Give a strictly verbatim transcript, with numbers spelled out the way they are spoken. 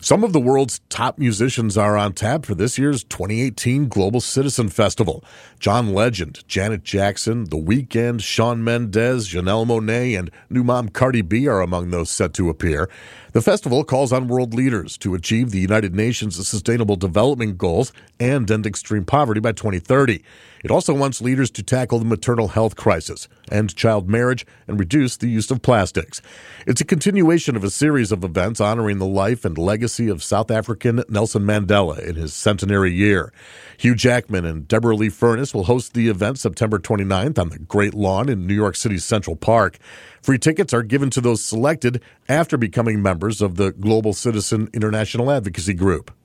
Some of the world's top musicians are on tap for this year's twenty eighteen Global Citizen Festival. John Legend, Janet Jackson, The Weeknd, Shawn Mendes, Janelle Monáe, and new mom Cardi B are among those set to appear. The festival calls on world leaders to achieve the United Nations Sustainable Development Goals and end extreme poverty by twenty thirty. It also wants leaders to tackle the maternal health crisis, end child marriage, and reduce the use of plastics. It's a continuation of a series of events honoring the life and legacy of South African Nelson Mandela in his centenary year. Hugh Jackman and Deborah Lee Furness will host the event September twenty-ninth on the Great Lawn in New York City's Central Park. Free tickets are given to those selected after becoming members of the Global Citizen International Advocacy Group.